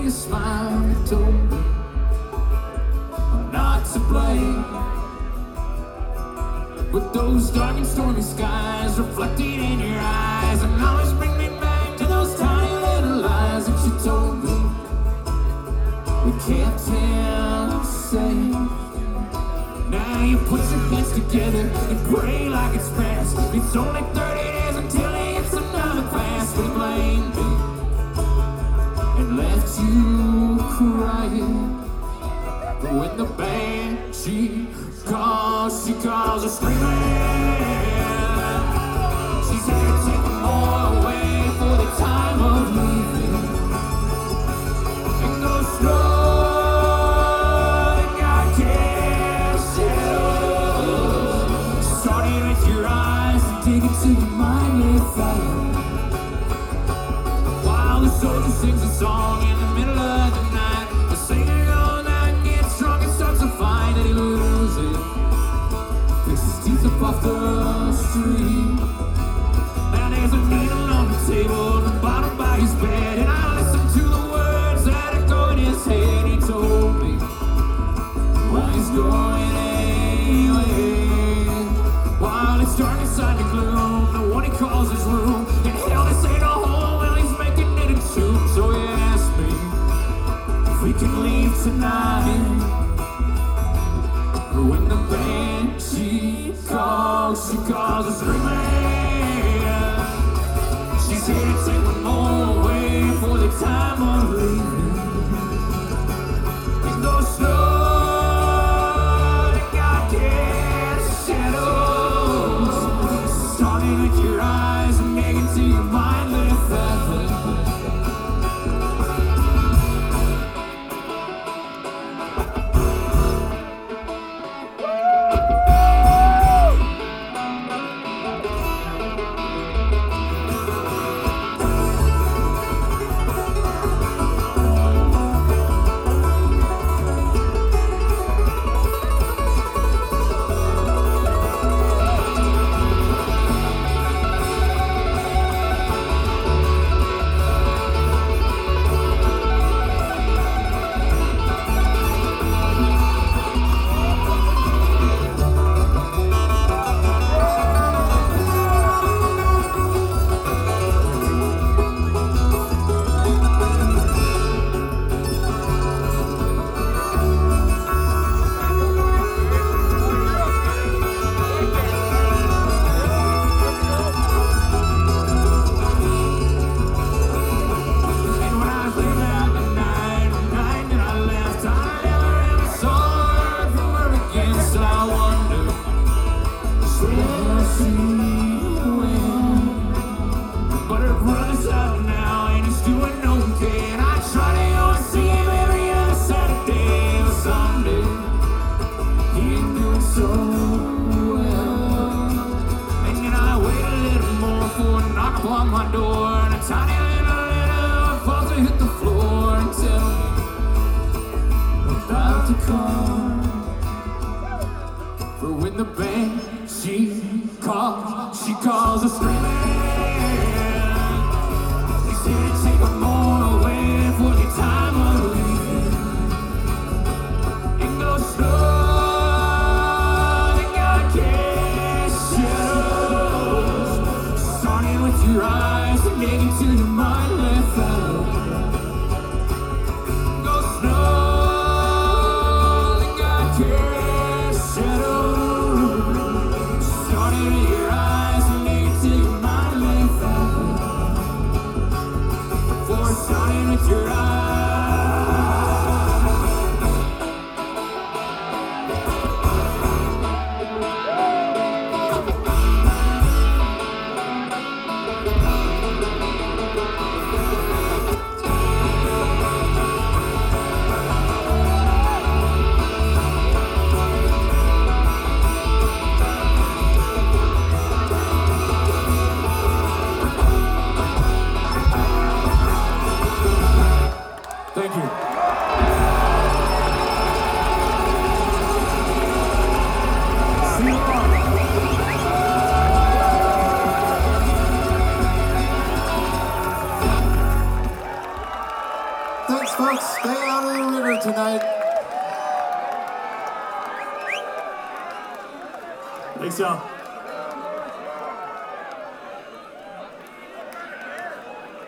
a smile that told me I'm not to blame. But those dark and stormy skies reflected in your eyes and always bring me back to those tiny little lies that you told me. We kept him safe. Now you put your hands together and pray like it's past. It's only 30 days until he gets another pass. They blamed me and left you crying. But when the band she calls her screaming. She said take them all away for the time of leaving. And go slow. Dig into your mind, let it follow. While the soldier sings a song in the middle of the night, the singer goes out and gets drunk and starts to find that he loses. Picks his teeth up off the street. Now there's a needle on the table, the bottom by his bed, and I listen to the words that echo in his head. He told me why he's going anyway. While it's dark inside the gloom, the one he calls his room, and hell, this ain't a home, well, he's making it a tomb. So he asked me if we can leave tonight. But when the band she calls her screaming. She's here to take one more away for the time of leaving. And go slow. With your eyes and make it to your mind, let it feather. On my door and a tiny little letter falls to hit the floor and tell me we're about to come. For when the band she calls her screaming. She's here to take them all away for the time of leaving. And go slow. With your eyes and dig into your mind, let it follow. Go slow, and God can't shadow. Starting with your eyes and dig into your mind, let it follow. For starting with your eyes. the river tonight. Thanks, y'all.